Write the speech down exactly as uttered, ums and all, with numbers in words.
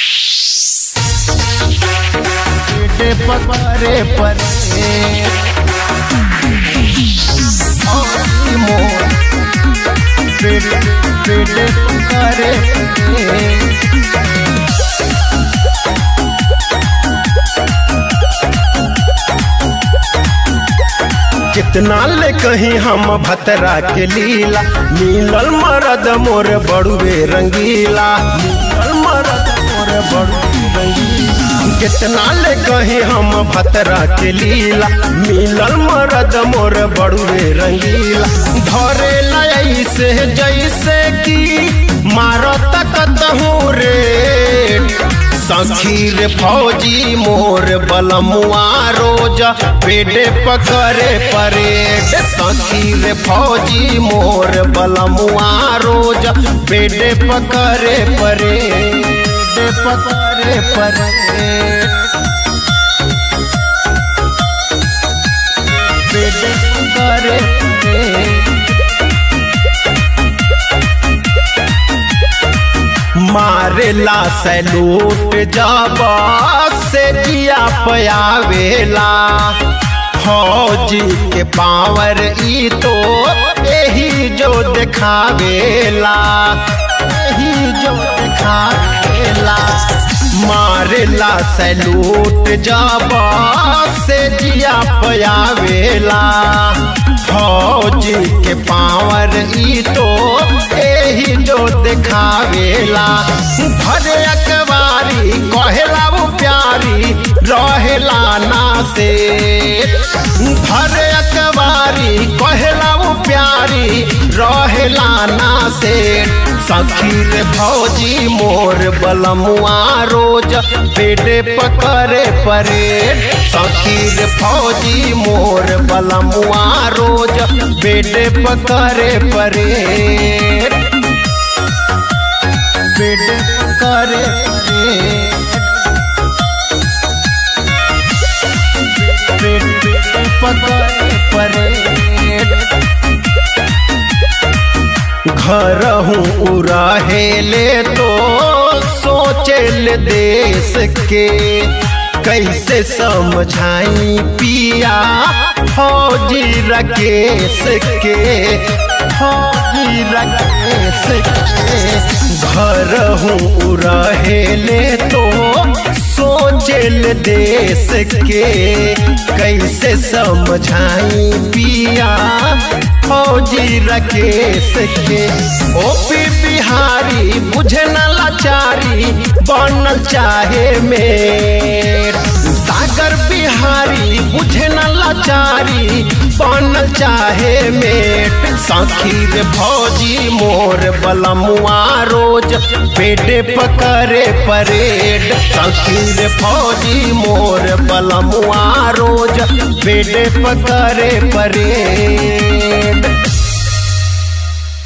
पेटे पकड़े परे मोर पेटे पेटे पकड़े परे। कितना ले कहीं हम भतरा के लीला, मिलल मरद मोर बड़ुए रंगीला, मिलल मरद मोर बड़ुए रंगीला। कितना ले कहीं हम भतरा के लीला, मिलल मरद मोर बड़ुए रंगीला। धरे लई से जैसे की मारो तकत हूँ रे, सखी रे फौजी मोर बलमुआ रोज पेटे पकड़े परेड। सखी रे फौजी मोर बलमुआ रोज पेटे पकड़े परेड, पकड़े परेड, पेटे पकड़े परेड। मारेला सैलूट जाबा से जिया पयावेला, फौजी के पावर ई तो यही जो दिखावेला, यही जो दिखावेला। मारेला सैलूट जाबा से जिया पयावेला, फौजी के पावर ई तो यही जो दिखावेला। भरे अकबारी कहेला वो प्यारी रहेला ना से, भरे अकबारी कहेला वो प्यारी रहेला ना से। सखी रे फौजी मोर बलमुआ रोज पेटे पकड़े परेड। सखी रे फौजी मोर बलमुआ रोज पेटे पकड़े परेड, पेटे पकड़े परेड, पेटे पकड़े परेड। घर हूँ उराहेले तो सोचेल देश के, कैसे समझाई पिया फौजी राकेश के, फौजी राकेश के। घर हूँ रहेले तो सोचेल देश के, कैसे समझाई पिया फौजी राकेश के। ओपी बिहारी बुझे न लाचारी बनल चाहे मेर, सागर बिहारी बुझे न लाचारी बनल चाहे मेट। सखी रे फौजी मोर बलमुआ रोज पेटे पकड़े परेड। सखी रे फौजी मोर बलमुआ रोज पेटे पकड़े परेड।